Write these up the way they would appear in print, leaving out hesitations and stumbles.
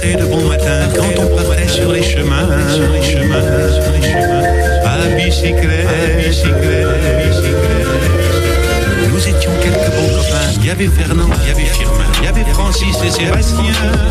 passait de bon matin quand on partait sur les chemins, à bicyclette. Nous étions quelques bons copains. Il y avait Fernand, il y avait Firmin, il y avait Francis et Sébastien,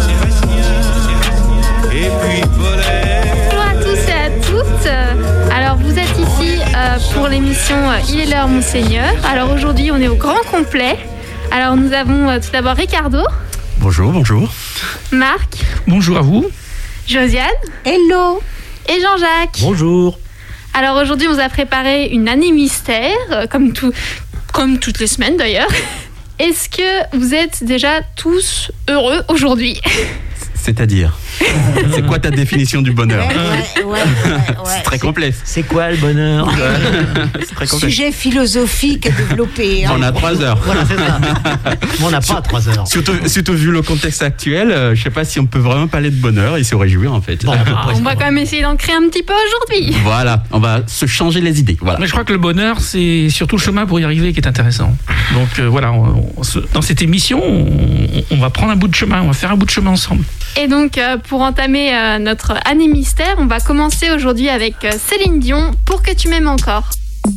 et puis Paulette. Bonjour à tous et à toutes. Alors vous êtes ici pour l'émission Il est l'heure Monseigneur. Alors aujourd'hui on est au grand complet. Alors nous avons tout d'abord Ricardo. Bonjour. Marc. Bonjour à vous. Josiane. Hello. Et Jean-Jacques. Bonjour. Alors aujourd'hui on vous a préparé une année mystère, comme toutes les semaines d'ailleurs. Est-ce que vous êtes déjà tous heureux aujourd'hui ? C'est-à-dire, c'est quoi ta définition du bonheur ? Ouais. C'est très complexe. C'est quoi le bonheur ? C'est très complexe. Sujet philosophique à développer. On a 3 heures. Voilà, c'est ça. Mais on n'a pas 3 heures. Surtout vu le contexte actuel, je ne sais pas si on peut vraiment parler de bonheur et se réjouir en fait. Bon, On va quand même essayer d'en créer un petit peu aujourd'hui. Voilà, on va se changer les idées. Voilà. Mais je crois que le bonheur, c'est surtout le chemin pour y arriver qui est intéressant. Donc voilà, dans cette émission, on va prendre un bout de chemin, on va faire un bout de chemin ensemble. Et donc pour entamer notre année mystère, on va commencer aujourd'hui avec Céline Dion, Pour que tu m'aimes encore.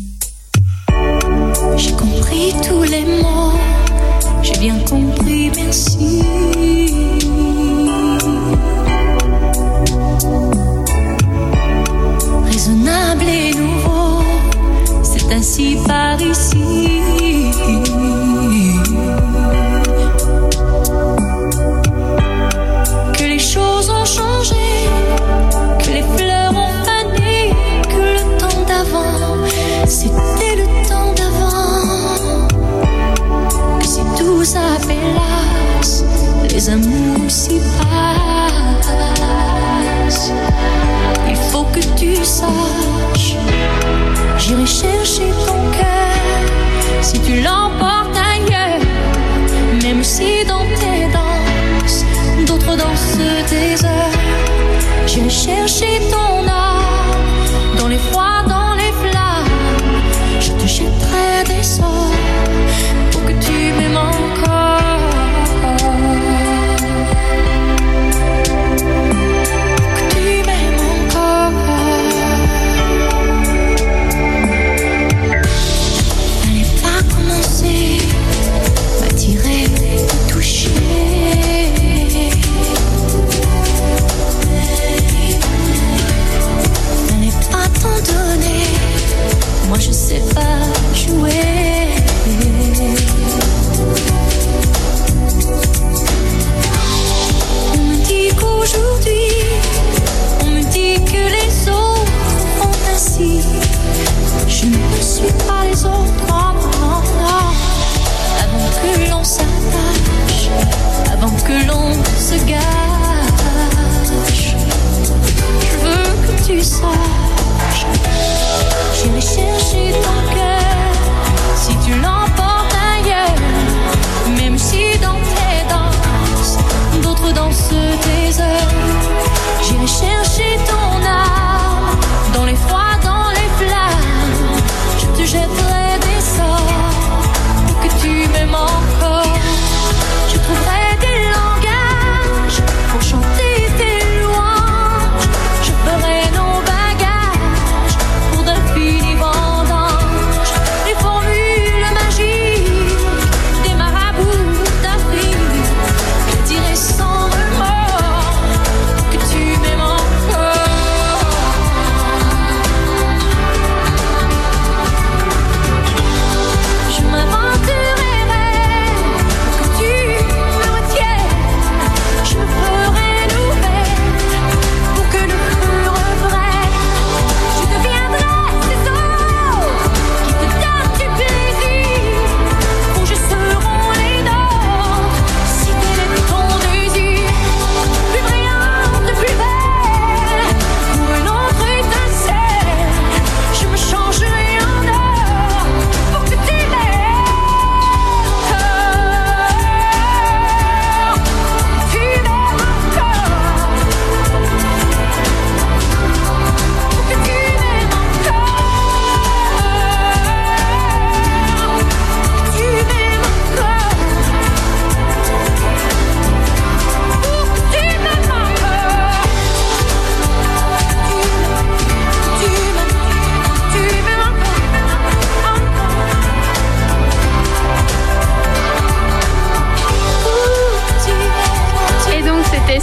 J'ai compris tous les mots, j'ai bien compris, merci. Raisonnable et nouveau, c'est ainsi par ici. Que les choses ont changé, que les fleurs ont fané, que le temps d'avant, c'était le temps d'avant. Que si tout s'appelasse, les amours s'y passent. Il faut que tu saches, j'irai chercher ton cœur si tu l'emportes ailleurs. Même si dans tes danses, d'autres dansent des heures. J'irai chercher ton âme dans les froids, dans les flammes. Je te jetterai des sorts pour que tu m'aimes encore. Pour que tu m'aimes encore. Fallait pas commencer, m'attirer, me toucher.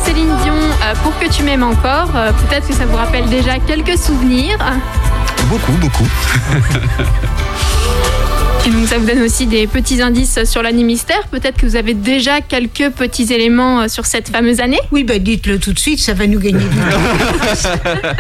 Céline Dion, Pour que tu m'aimes encore. Peut-être que ça vous rappelle déjà quelques souvenirs. Beaucoup. Et donc ça vous donne aussi des petits indices sur l'année mystère. Peut-être que vous avez déjà quelques petits éléments sur cette fameuse année. Oui, dites-le tout de suite, ça va nous gagner du temps.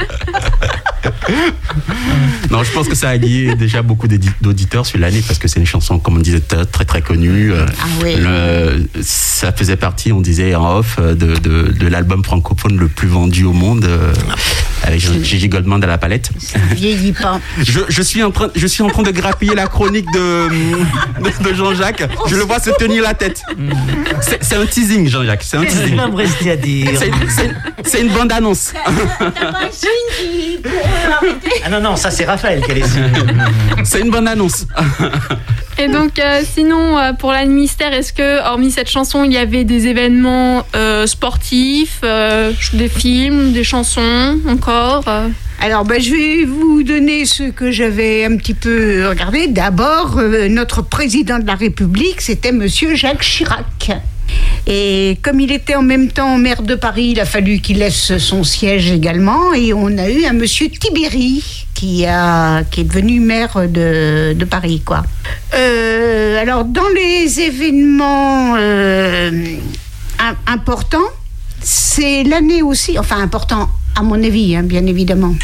Non, je pense que ça a lié déjà beaucoup d'auditeurs sur l'année parce que c'est une chanson, comme on disait, très très connue. Oui. Ça faisait partie, on disait en off, de l'album francophone le plus vendu au monde, avec Gigi Goldman à la palette. Ça ne vieillit pas. Je suis en train de grappiller la chronique de Jean-Jacques. Je le vois se tenir la tête. C'est un teasing, Jean-Jacques. C'est un teasing. Rester à dire. C'est une bande-annonce. T'as pas un signe qui pourrait arrêter? Ah non, ça c'est Raphaël qui a laissé. C'est une bande-annonce. Et donc, sinon, pour l'année mystère, est-ce que, hormis cette chanson, il y avait des événements sportifs, des films, des chansons encore Alors, je vais vous donner ce que j'avais un petit peu regardé. D'abord, notre président de la République, c'était Monsieur Jacques Chirac. Et comme il était en même temps maire de Paris, il a fallu qu'il laisse son siège également. Et on a eu un monsieur Tibéri qui est devenu maire de Paris, quoi. Alors, dans les événements importants, c'est l'année aussi, enfin important à mon avis, bien évidemment.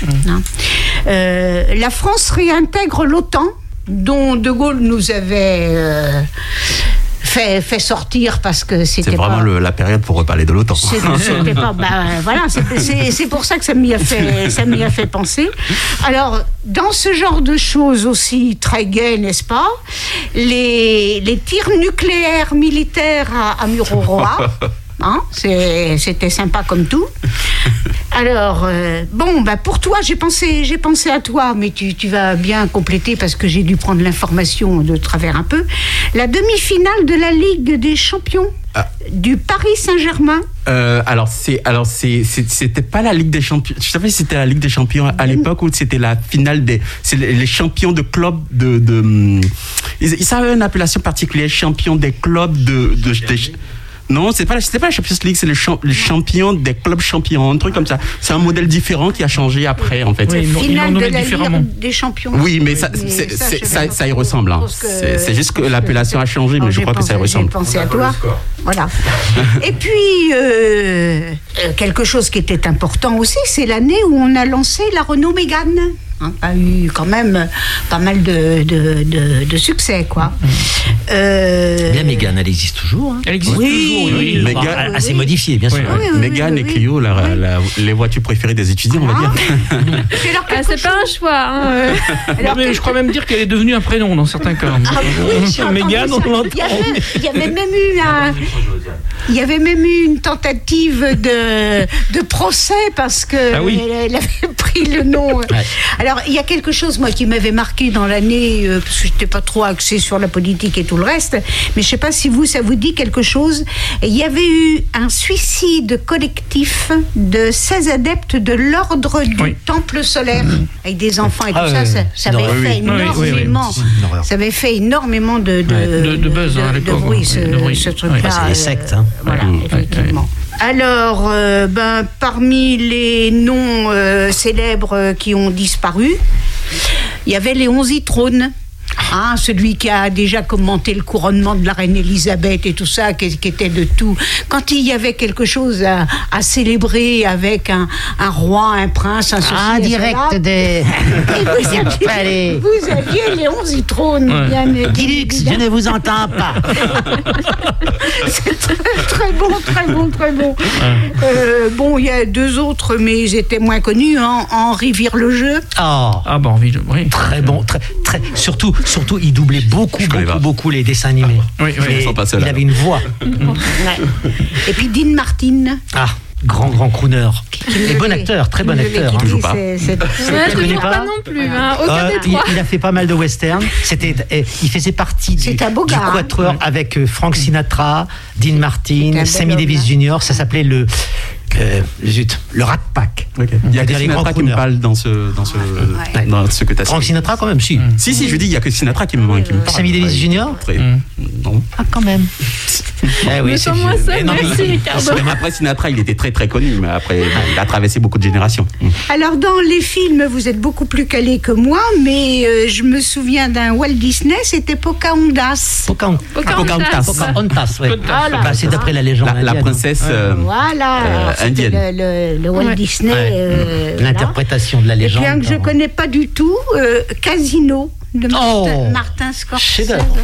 La France réintègre l'OTAN, dont De Gaulle nous avait fait sortir parce que c'était vraiment la période pour reparler de l'OTAN. C'était pas, voilà, c'est pour ça que ça m'y a fait penser. Alors, dans ce genre de choses aussi très gaies, n'est-ce pas, les tirs nucléaires militaires à Mururoa. C'était sympa comme tout. Alors, pour toi, j'ai pensé à toi, mais tu vas bien compléter parce que j'ai dû prendre l'information de travers un peu. La demi-finale de la Ligue des Champions du Paris Saint-Germain. C'était pas la Ligue des Champions. Je savais si c'était la Ligue des Champions à l'époque ou c'était la finale les champions de clubs ils avaient une appellation particulière, champions des clubs Non, c'est pas la Champions League, c'est les champions des clubs champions, un truc comme ça. C'est un modèle différent qui a changé après, en fait. Oui, finale de la Ligue des Champions. Oui, mais ça y ressemble. C'est juste que l'appellation a changé, mais je crois que ça y ressemble. J'ai pensé à toi. Voilà. Et puis, quelque chose qui était important aussi, c'est l'année où on a lancé la Renault Mégane. A eu quand même pas mal de succès, quoi. Bien, Mégane, elle existe toujours. Elle existe toujours, oui. Mégane, assez modifiée, bien sûr. Mégane et Clio, les voitures préférées des étudiants, on va dire. C'est pas un choix. Mais je crois même dire qu'elle est devenue un prénom dans certains cas. Mégane, on l'entend. Il y avait même eu une tentative de procès parce que elle avait pris le nom. Alors, il y a quelque chose, moi, qui m'avait marqué dans l'année, parce que je n'étais pas trop axée sur la politique et tout le reste, mais je ne sais pas si ça vous dit quelque chose. Il y avait eu un suicide collectif de 16 adeptes de l'ordre du Temple solaire, avec des enfants et tout ça. Ça avait fait énormément. Ça avait fait énormément de buzz à l'époque. De bruit, ce truc-là. C'est des sectes. Voilà, effectivement. Alors, parmi les noms célèbres qui ont disparu, il y avait Léon Zitrone. Celui qui a déjà commenté le couronnement de la reine Elisabeth et tout ça, qui était de tout. Quand il y avait quelque chose à célébrer avec un roi, un prince, un ceci, direct des... Vous aviez Léon Zitrone, bien Guilux, je ne vous entends pas. C'est très bon. Il y a deux autres, mais ils étaient moins connus. Henri Vire-le-Jeu. Henri, oui. Très bon, très. Surtout, il doublait beaucoup les dessins animés. Oui, il avait une voix. Et puis Dean Martin. Grand crooner. Et bon acteur, très bon acteur. Je joue pas. Toujours pas non plus. Aucun des trois. Il a fait pas mal de westerns. Il faisait partie du quatuor avec Frank Sinatra, Dean Martin, Sammy Davis Jr. Ça s'appelait le Rat Pack. Okay. Il y a que les Sinatra qui me parle dans ce que tu as Frank Sinatra, quand même, si. Si, je dis, il y a que Sinatra qui me parle. Sammy Davis Jr. Non. Ah, quand même. Oui, c'est moi ça, merci Ricardo. Même après Sinatra, il était très très connu, mais après, il a traversé beaucoup de générations. Alors, dans les films, vous êtes beaucoup plus calé que moi, mais je me souviens d'un Walt Disney, c'était Pocahontas. Pocahontas, oui. Voilà. C'est d'après la légende indienne. La princesse voilà. indienne. Le Walt Disney. L'interprétation de la légende. Et puis un que je ne connais pas du tout, Casino. De Martin Scorsese.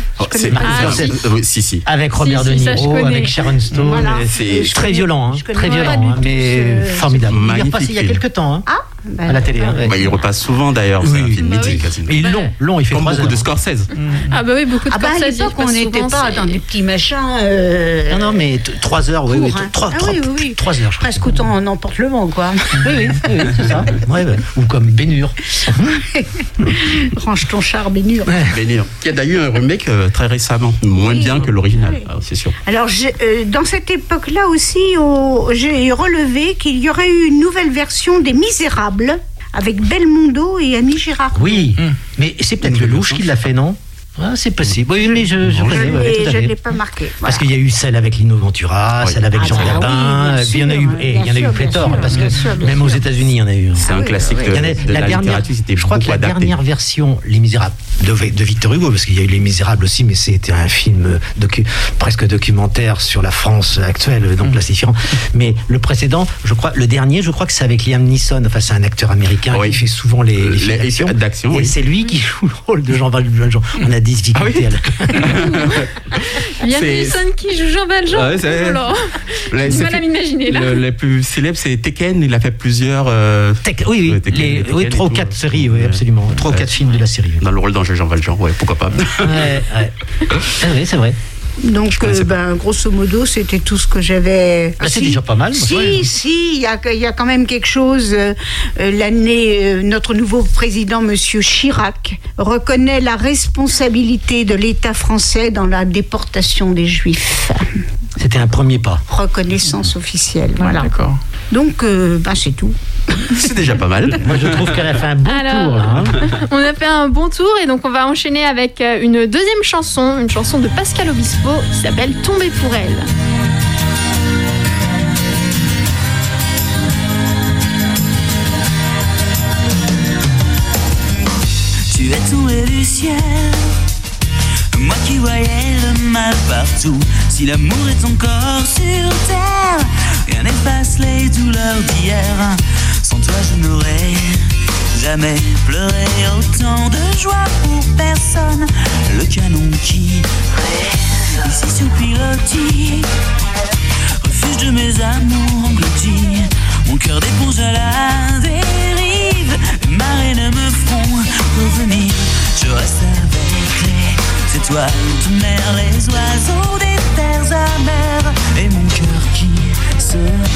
Si. Avec Robert De Niro, avec Sharon Stone. Voilà. C'est très violent, très violent, mais formidable. Il est repassé il y a quelques temps à la télé. Il repasse souvent d'ailleurs, c'est un film mythique. Et long, il fait 3 heures. Beaucoup de Scorsese. Ah bah oui, beaucoup de Scorsese. À l'époque, on n'était pas dans des petits machins. Non, mais 3 heures, oui. 3 heures. Presque autant on emporte le vent, quoi. Oui, c'est ça. Ou comme Ben-Hur. Range ton char, Ben-Hur. Ben-Hur. Il y a d'ailleurs un remake très récemment, moins bien que l'original, c'est sûr. Alors, dans cette époque-là aussi, j'ai relevé qu'il y aurait eu une nouvelle version des Misérables avec Belmondo et Annie Girardot. Oui, mais c'est peut-être Lelouch qui l'a fait, non ? C'est possible. Oui, mais je connais. Je ne l'ai pas marqué. Voilà. Parce qu'il y a eu celle avec Lino Ventura, celle avec Jean Gabin. Il y en a eu pléthore. Parce que même aux États-Unis, il y en a eu. C'est un classique de la littérature. Je crois que la dernière version, Les Misérables, de Victor Hugo, parce qu'il y a eu Les Misérables aussi, mais c'était un film presque documentaire sur la France actuelle, donc là c'est différent. Mais le précédent, le dernier, je crois que c'est avec Liam Neeson. Enfin, c'est un acteur américain qui fait souvent les films d'action. Et c'est lui qui joue le rôle de Jean Valjean. On a des difficultés. Liam Neeson qui joue Jean Valjean. J'ai du mal à m'imaginer là. Le plus célèbre, c'est Tekken. Il a fait plusieurs. 3 ou 4 séries, oui, absolument. 3 ou 4 films de la série. Dans le rôle d'Angèle Jean Valjean, pourquoi pas. Oui, c'est vrai. Donc, grosso modo, c'était tout ce que j'avais. C'est déjà pas mal. Il y a quand même quelque chose. L'année, notre nouveau président, Monsieur Chirac, reconnaît la responsabilité de l'État français dans la déportation des Juifs. C'était un premier pas. Reconnaissance officielle. Voilà. D'accord. Donc, c'est tout. C'est déjà pas mal. Moi, je trouve qu'elle a fait un bon tour. Là, on a fait un bon tour et donc on va enchaîner avec une deuxième chanson, une chanson de Pascal Obispo qui s'appelle Tomber pour elle. Tu es tombé du ciel, moi qui voyais le mal partout. Si l'amour est encore sur terre, rien n'efface les douleurs d'hier. Sans toi je n'aurais jamais pleuré, autant de joie pour personne. Le canon qui résonne ici sous pilotis, refuge de mes amours engloutis. Mon cœur d'éponge à la dérive, les marées ne me feront revenir. Je reste avec les étoiles de mer, les oiseaux des terres amères, et mon cœur qui se perd.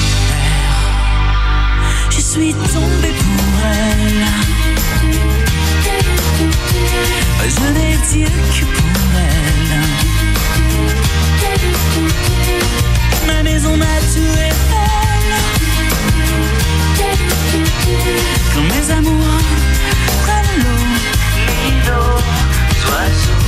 Je suis tombée pour elle, je n'ai Dieu que pour elle. Ma maison m'a tout épelle, quand mes amours prennent l'eau, l'îlot, oiseaux.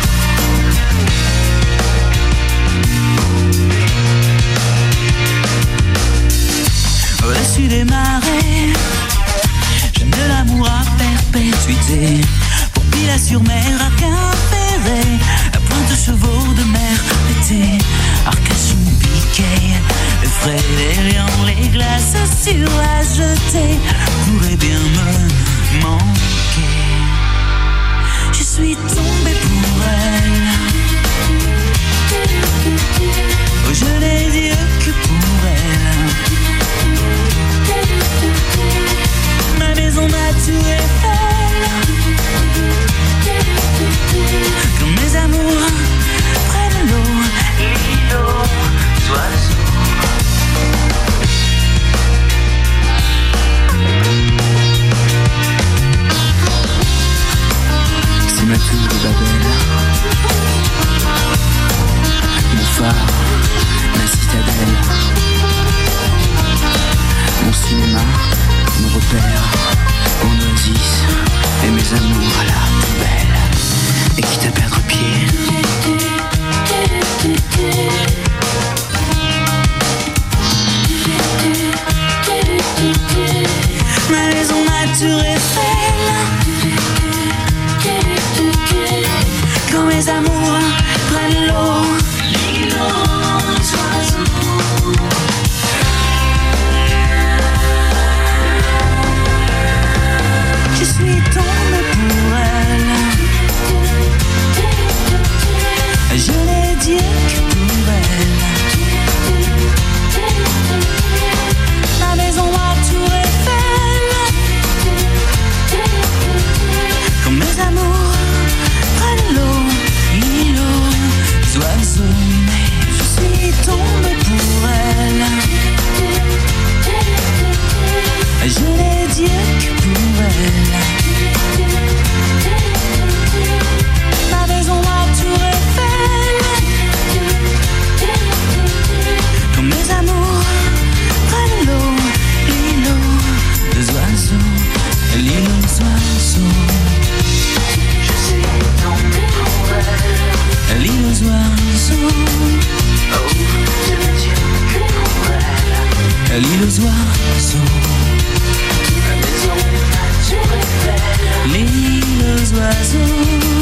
Au-dessus des marées, j'aime de l'amour à perpétuité. Pour Pilat-sur-Mer, à Quimperlé, à Pointe-Chevaux de mer l'été, Arcachon, Piquet, les frais, les lions, les glaces sur la jetée pourraient bien me manquer. Je suis tombée pour elle, oh, je n'ai Dieu que pour elle. Ma maison m'a tout épelle, quand mes amours prennent l'eau, l'îlot, oiseaux. C'est ma tour de Babel, mon phare, ma citadelle. L'île aux oiseaux. L'île aux oiseaux.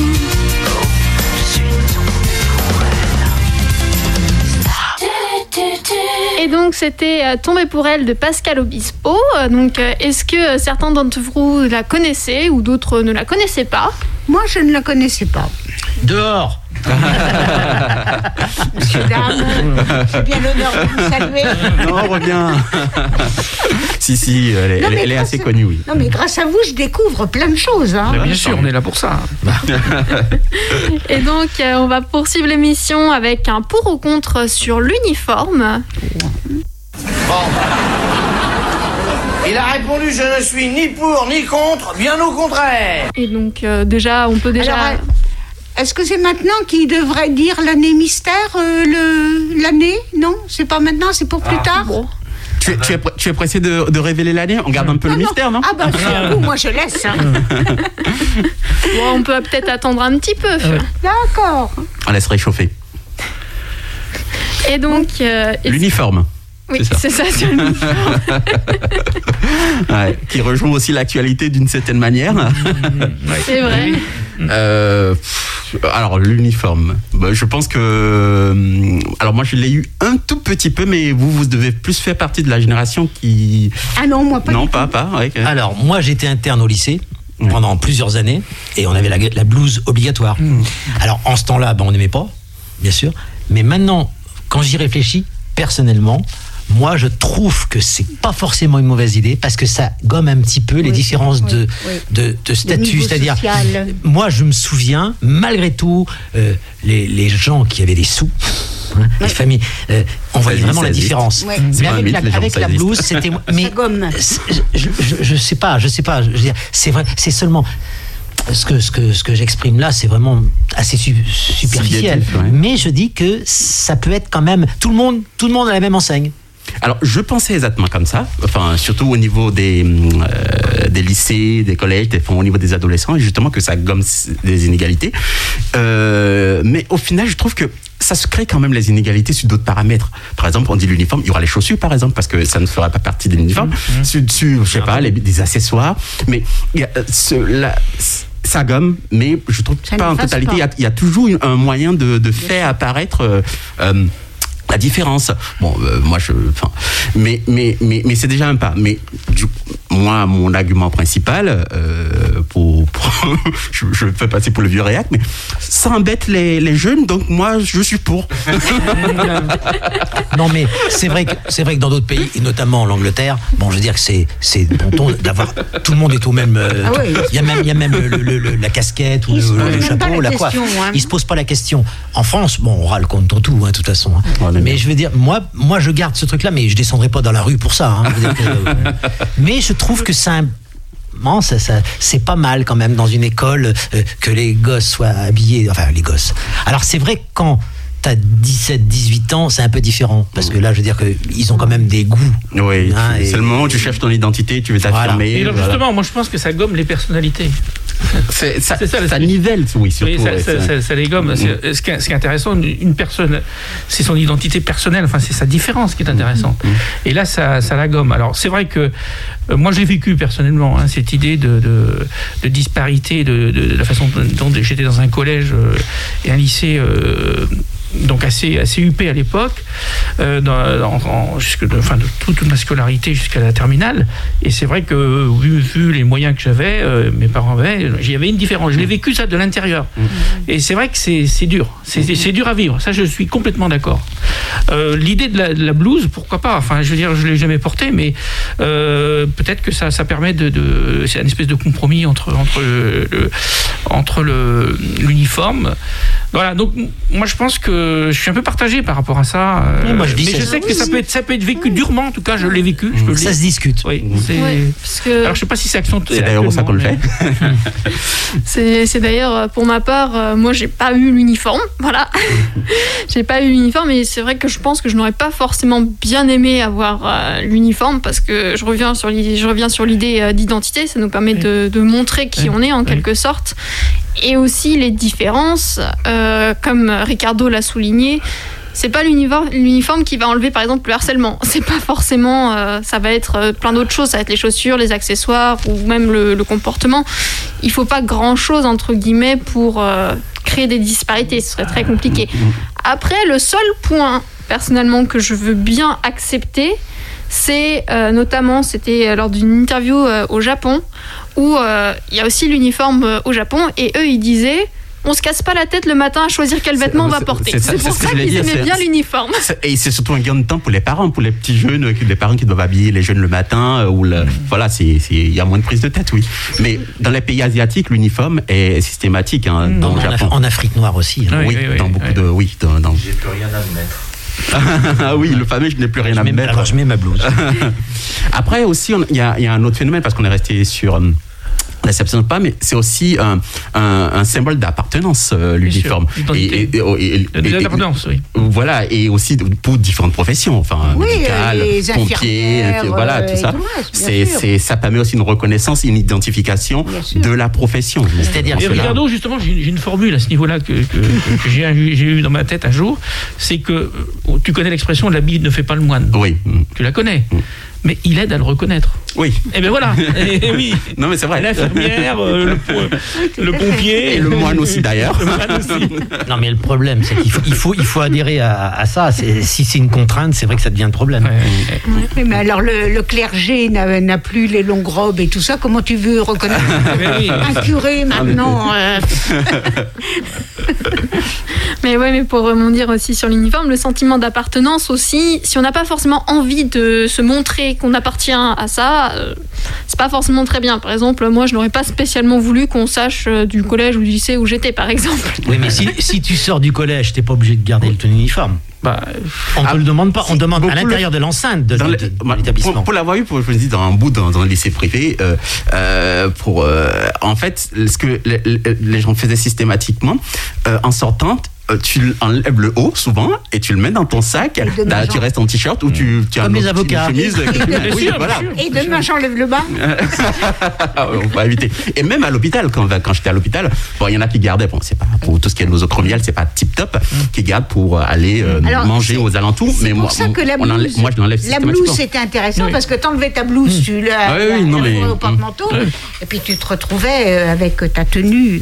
Et donc c'était Tomber pour elle de Pascal Obispo. Donc est-ce que certains d'entre vous la connaissaient ou d'autres ne la connaissaient pas? Moi, je ne la connaissais pas. Dehors. Monsieur Dame, j'ai bien l'honneur de vous saluer. Non, reviens. Si, elle est assez connue, oui. Non, mais grâce à vous, je découvre plein de choses. Hein. Mais bien sûr, on est là pour ça. Et donc on va poursuivre l'émission avec un pour ou contre sur l'uniforme. Bon. Il a répondu je ne suis ni pour ni contre, bien au contraire. Et donc déjà, on peut déjà... Alors, est-ce que c'est maintenant qu'il devrait dire l'année mystère, l'année? Non, c'est pas maintenant, c'est pour plus tard. Bon. Tu es pressé de révéler l'année? On garde un peu le mystère, non? Ah bah c'est à vous, moi je laisse. Hein. Bon, on peut peut-être attendre un petit peu. D'accord. On laisse réchauffer. Et donc... l'uniforme. Oui, c'est ça, c'est l'uniforme. Ouais, qui rejoint aussi l'actualité d'une certaine manière. C'est vrai. Alors, l'uniforme. Je pense que... Alors, moi, je l'ai eu un tout petit peu, mais vous devez plus faire partie de la génération qui... Ah non, moi pas. Non, pas. Ouais, okay. Alors, moi, j'étais interne au lycée pendant plusieurs années et on avait la blouse obligatoire. Alors, en ce temps-là, on n'aimait pas, bien sûr. Mais maintenant, quand j'y réfléchis, personnellement... Moi, je trouve que c'est pas forcément une mauvaise idée parce que ça gomme un petit peu les différences de statut. C'est-à-dire, moi, je me souviens, malgré tout, les gens qui avaient des sous, les familles, on voyait vraiment la différence. Ouais. Mais avec la blouse, c'était. Mais ça gomme. Je sais pas. Je veux dire, c'est vrai, c'est seulement. Ce que j'exprime là, c'est vraiment assez superficiel. Ouais. Mais je dis que ça peut être quand même. Tout le monde a la même enseigne. Alors, je pensais exactement comme ça, enfin, surtout au niveau des lycées, des collèges, au niveau des adolescents, et justement que ça gomme des inégalités. Mais au final, je trouve que ça se crée quand même les inégalités sur d'autres paramètres. Par exemple, on dit l'uniforme, il y aura les chaussures, par exemple, parce que ça ne ferait pas partie de l'uniforme. Sur, je sais pas, des accessoires. Mais il y a ça gomme, mais je trouve pas en totalité. Il y a toujours un moyen de faire apparaître la différence. Bon, moi, mais c'est déjà un pas. Mais moi, mon argument principal, je peux passer pour le vieux réac, mais ça embête les jeunes, donc moi, je suis pour. Non, mais c'est vrai que dans d'autres pays, et notamment l'Angleterre, bon, je veux dire que c'est bon ton d'avoir tout le monde est au même. Il y a même la casquette ou le chapeau, la coiffe. Ils se posent pas la question. En France, bon, on râle contre tout, de toute façon. Mais je veux dire, moi, je garde ce truc-là, mais je descendrai pas dans la rue pour ça. Mais je trouve que ça, c'est pas mal quand même dans une école que les gosses soient habillés. Enfin, les gosses. Alors, c'est vrai que quand t'as 17, 18 ans, c'est un peu différent. Parce que là, je veux dire qu'ils ont quand même des goûts. Oui, c'est le moment où tu cherches ton identité, tu veux t'affirmer. Et donc, justement, moi, je pense que ça gomme les personnalités. Ça nivelle, oui, surtout. Oui, ça les gomme. Ce qui est intéressant, une personne, c'est son identité personnelle, enfin, c'est sa différence qui est intéressante. Et là, ça la gomme. Alors, c'est vrai que moi, j'ai vécu personnellement cette idée de disparité, de la façon dont j'étais dans un collège et un lycée. Donc assez huppé à l'époque, de toute ma scolarité jusqu'à la terminale. Et c'est vrai que vu les moyens que j'avais, mes parents avaient, il y avait une différence. Je l'ai vécu ça de l'intérieur. Et c'est vrai que c'est dur. C'est dur à vivre. Ça, je suis complètement d'accord. L'idée de la blouse, pourquoi pas. Enfin, je veux dire, je l'ai jamais portée, mais peut-être que ça permet c'est une espèce de compromis entre l'uniforme. Voilà. Donc moi, je pense que je suis un peu partagé par rapport à ça. Moi, je sais que ça peut être vécu durement. En tout cas, je l'ai vécu. Ça se discute. Oui. Parce que... Alors, je sais pas si c'est accentué. C'est d'ailleurs pour ça qu'on le fait. C'est d'ailleurs, pour ma part, moi, j'ai pas eu l'uniforme. Voilà. J'ai pas eu l'uniforme, et c'est vrai que je pense que je n'aurais pas forcément bien aimé avoir l'uniforme, parce que je reviens sur l'idée d'identité. Ça nous permet de montrer qui on est, en quelque sorte. Et aussi les différences, comme Ricardo l'a souligné, c'est pas l'uniforme qui va enlever par exemple le harcèlement. C'est pas forcément, ça va être plein d'autres choses. Ça va être les chaussures, les accessoires ou même le comportement. Il faut pas grand chose entre guillemets pour créer des disparités. Ce serait très compliqué. Après, le seul point personnellement que je veux bien accepter, c'est notamment, c'était lors d'une interview au Japon, où il y a aussi l'uniforme au Japon, et eux ils disaient on se casse pas la tête le matin à choisir quel vêtement on va porter. C'est pour ça qu'ils aimaient bien l'uniforme. Et c'est surtout un gain de temps pour les parents, pour les petits jeunes, les parents qui doivent habiller les jeunes le matin. Voilà, il y a moins de prise de tête, oui. Mais dans les pays asiatiques, l'uniforme est systématique. Dans le Japon. En Afrique noire aussi. Oui, dans beaucoup de... Oui, J'ai plus rien à me mettre. Ah oui, le fameux je n'ai plus rien à me mettre. Alors je mets ma blouse. Après aussi, il y a un autre phénomène, parce qu'on est resté sur... L'exception pas, mais c'est aussi un symbole d'appartenance, l'uniforme. Et d'appartenance, oui. Voilà, et aussi pour différentes professions, médicales, pompiers, voilà, tout ça. Ça permet aussi une reconnaissance, une identification de la profession. C'est-à-dire, Ricardo, justement, j'ai une formule à ce niveau-là que j'ai eu dans ma tête un jour, c'est que tu connais l'expression l'habit ne fait pas le moine. Oui. Tu la connais. Mais il aide à le reconnaître. Oui. Et bien voilà. Et oui. Non mais c'est vrai. L'infirmière, le pompier. Et le moine aussi d'ailleurs. Non mais le problème, c'est qu'il faut adhérer à ça. Si c'est une contrainte, c'est vrai que ça devient un problème. Ouais. Mais alors le clergé n'a plus les longues robes et tout ça. Comment tu veux reconnaître un curé maintenant Mais pour rebondir aussi sur l'uniforme, le sentiment d'appartenance aussi, si on n'a pas forcément envie de se montrer qu'on appartient à ça, c'est pas forcément très bien. Par exemple, moi je n'aurais pas spécialement voulu qu'on sache du collège ou du lycée où j'étais, par exemple. Oui, mais si tu sors du collège, t'es pas obligé de garder ton uniforme. On ne te le demande pas, on demande à l'intérieur de l'enceinte de l'établissement. Pour l'avoir eu, je me dis, dans un lycée privé, en fait, ce que les gens faisaient systématiquement, en sortant, tu enlèves le haut souvent et tu le mets dans ton sac. Tu restes en t-shirt ou tu as comme les avocats. Une chemise. Oui, voilà. Et demain j'enlève le bas. On va éviter. Et même à l'hôpital, quand j'étais à l'hôpital, il y en a qui gardaient. Bon, c'est pas pour tout ce qui est nosochromial, c'est pas tip top, qui gardent pour aller manger aux alentours. C'est pour ça que la blouse, moi je l'enlève systématiquement. La blouse c'était intéressant parce que t'enlevais ta blouse, tu la au porte-manteau, et puis tu te retrouvais avec ta tenue.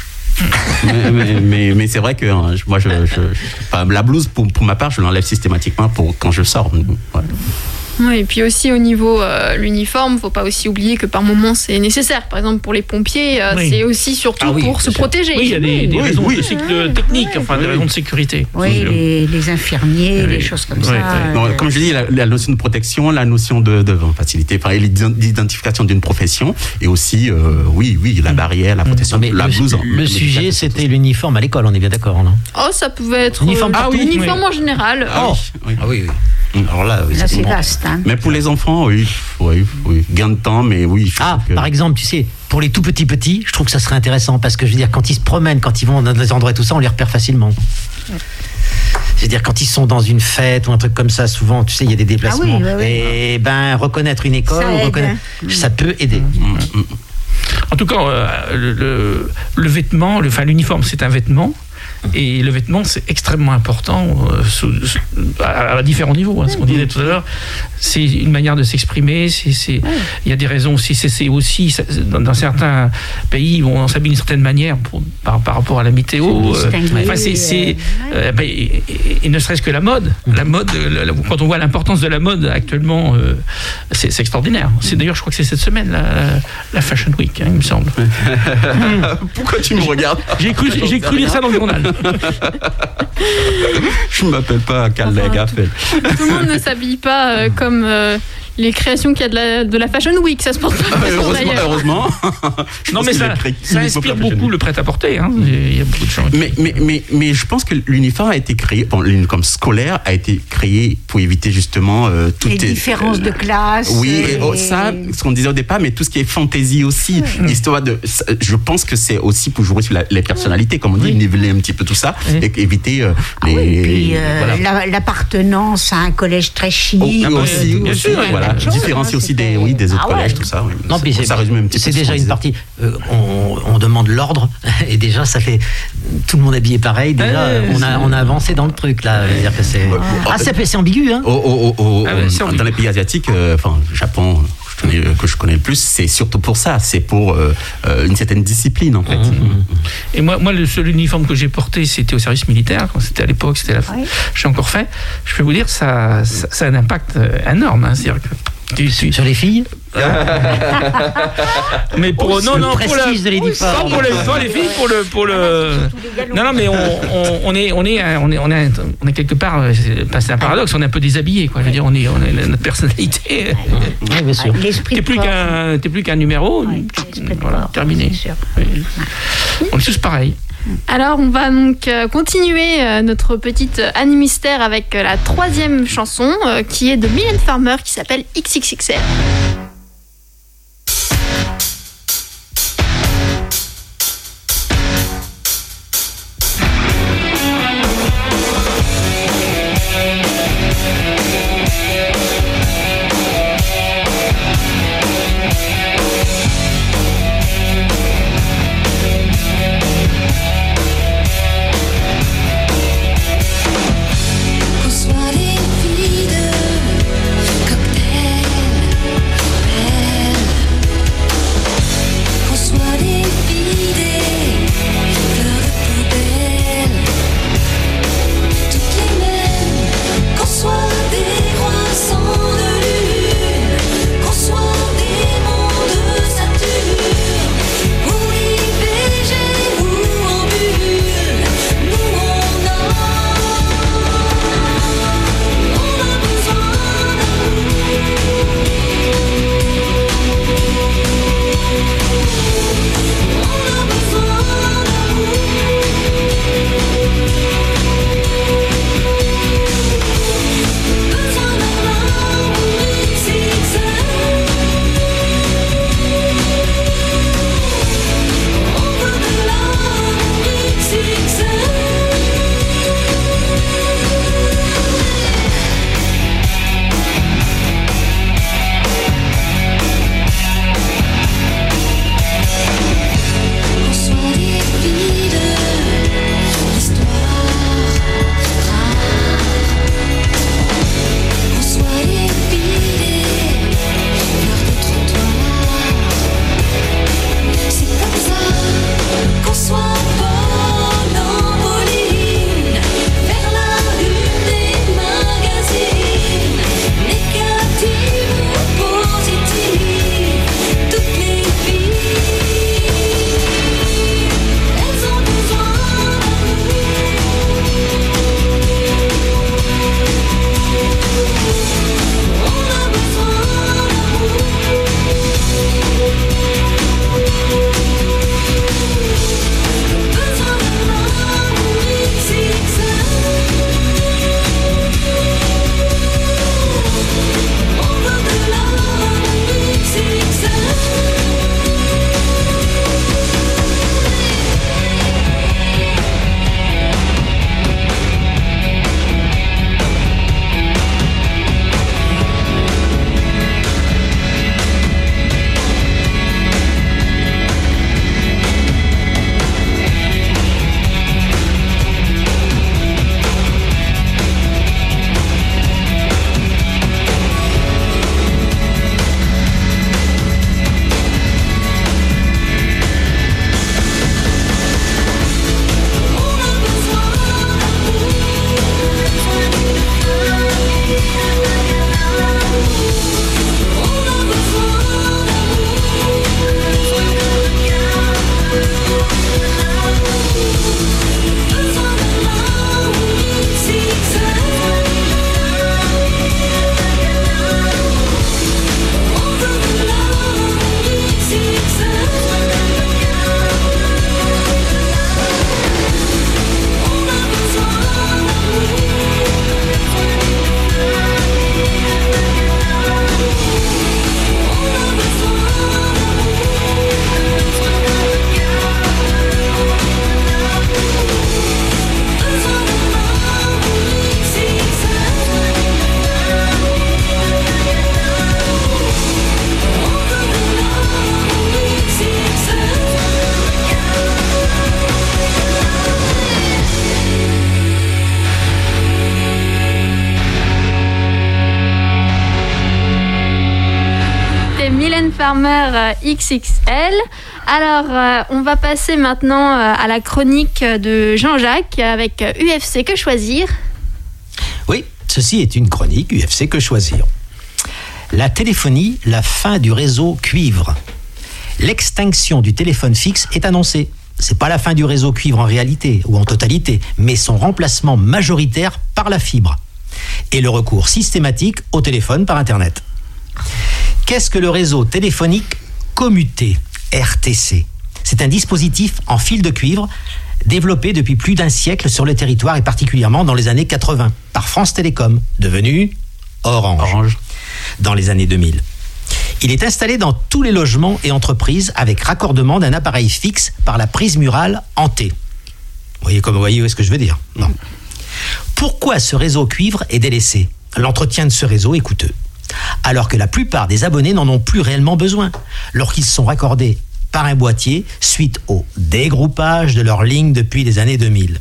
mais c'est vrai que moi la blouse pour ma part je l'enlève systématiquement quand je sors. Ouais. Ouais, et puis aussi au niveau l'uniforme, faut pas aussi oublier que par moment c'est nécessaire. Par exemple pour les pompiers, c'est aussi surtout pour se protéger. Oui, il y a des raisons techniques, des raisons de sécurité. Oui, les infirmiers, les choses comme ça. Non, comme je dis, la notion de protection, la notion de facilité, l'identification d'une profession, et aussi la barrière, la protection, la blouse. Le sujet c'était l'uniforme à l'école, on est bien d'accord, non? Oh, ça pouvait être l'uniforme en général. Oui. Alors là, c'est vaste. Mais pour les enfants, oui, gain de temps, mais oui. Par exemple, tu sais, pour les tout petits, je trouve que ça serait intéressant parce que je veux dire, quand ils se promènent, quand ils vont dans des endroits et tout ça, on les repère facilement. C'est-à-dire quand ils sont dans une fête ou un truc comme ça, souvent, tu sais, il y a des déplacements. Et reconnaître une école, ça peut aider. En tout cas, le vêtement, l'uniforme, c'est un vêtement. Et le vêtement, c'est extrêmement important à différents niveaux. Ce qu'on disait tout à l'heure, c'est une manière de s'exprimer. Il y a des raisons aussi. C'est aussi dans certains pays où on s'habille d'une certaine manière par rapport à la météo. Et ne serait-ce que la mode. La mode, quand on voit l'importance de la mode actuellement, c'est extraordinaire. D'ailleurs, je crois que c'est cette semaine la Fashion Week, il me semble. Pourquoi tu me regardes? J'ai cru lire ça dans le journal. Je ne m'appelle pas Calais Gaffel. Tout le monde ne s'habille pas comme les créations qu'il y a de la Fashion Week, ça se porte pas heureusement. Non, mais ça inspire beaucoup le prêt-à-porter. Il y a beaucoup de gens. Mais je pense que l'uniforme a été créé, l'uniforme scolaire a été créé pour éviter justement toutes les différences de classe. Oui, ça, ce qu'on disait au départ, mais tout ce qui est fantaisie aussi, histoire de. Je pense que c'est aussi pour jouer sur les personnalités, comme on dit, niveler un petit peu tout ça, et éviter l'appartenance à un collège très chic. Aussi, bien sûr, voilà. Voilà, différencier aussi des autres collèges, tout ça. Oui. Non, puis ça résume un petit c'est peu ce déjà qu'on une disait. partie. On demande l'ordre et déjà ça fait tout le monde habillé pareil. Déjà, on a avancé dans le truc là. C'est-à-dire que c'est ambigu. Hein. Dans les pays asiatiques, enfin Japon, que je connais le plus, c'est surtout pour ça. C'est pour une certaine discipline en fait. Et moi, le seul uniforme que j'ai porté, c'était au service militaire. Quand c'était à l'époque, c'était la fin. J'ai encore fait. Je peux vous dire, ça a un impact énorme. Hein. C'est-à-dire que sur les filles. Mais pour le prestige de l'uniforme. Pas les filles, pour le. Non, mais on est quelque part. C'est un paradoxe. On est un peu déshabillé, quoi. Je veux dire, on est notre personnalité. Oui, bien sûr. T'es plus qu'un numéro. Voilà, terminé. On est tous pareils. Alors, on va donc continuer notre petite Annie Mystère avec la troisième chanson qui est de Mylène Farmer qui s'appelle XXXL. Qu'on soit des filles de cocktail Farmer XXL. Alors, on va passer maintenant à la chronique de Jean-Jacques avec UFC Que Choisir. Oui, ceci est une chronique UFC Que Choisir. La téléphonie, la fin du réseau cuivre. L'extinction du téléphone fixe est annoncée. C'est pas la fin du réseau cuivre en réalité ou en totalité, mais son remplacement majoritaire par la fibre et le recours systématique au téléphone par Internet. Qu'est-ce que le réseau téléphonique commuté, RTC ? C'est un dispositif en fil de cuivre développé depuis plus d'un siècle sur le territoire et particulièrement dans les années 80 par France Télécom, devenu Orange, dans les années 2000. Il est installé dans tous les logements et entreprises avec raccordement d'un appareil fixe par la prise murale en T. Vous voyez où est-ce que je veux dire ? Non. Pourquoi ce réseau cuivre est délaissé ? L'entretien de ce réseau est coûteux, alors que la plupart des abonnés n'en ont plus réellement besoin lorsqu'ils sont raccordés par un boîtier suite au dégroupage de leurs lignes depuis les années 2000.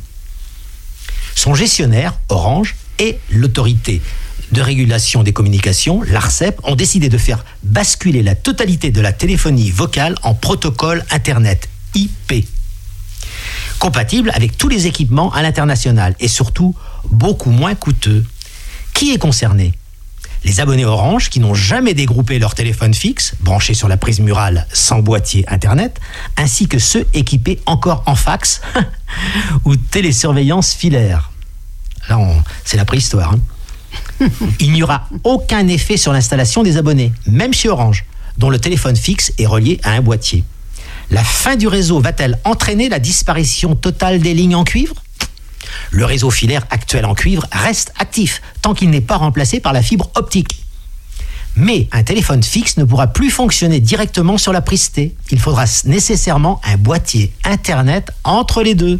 Son gestionnaire, Orange, et l'autorité de régulation des communications, l'ARCEP, ont décidé de faire basculer la totalité de la téléphonie vocale en protocole Internet, IP, compatible avec tous les équipements à l'international et surtout beaucoup moins coûteux. Qui est concerné ? Les abonnés Orange qui n'ont jamais dégroupé leur téléphone fixe, branché sur la prise murale sans boîtier Internet, ainsi que ceux équipés encore en fax ou télésurveillance filaire. Là, c'est la préhistoire, hein. Il n'y aura aucun effet sur l'installation des abonnés, même chez Orange, dont le téléphone fixe est relié à un boîtier. La fin du réseau va-t-elle entraîner la disparition totale des lignes en cuivre ? Le réseau filaire actuel en cuivre reste actif tant qu'il n'est pas remplacé par la fibre optique. Mais un téléphone fixe ne pourra plus fonctionner directement sur la prise T. Il faudra nécessairement un boîtier Internet entre les deux.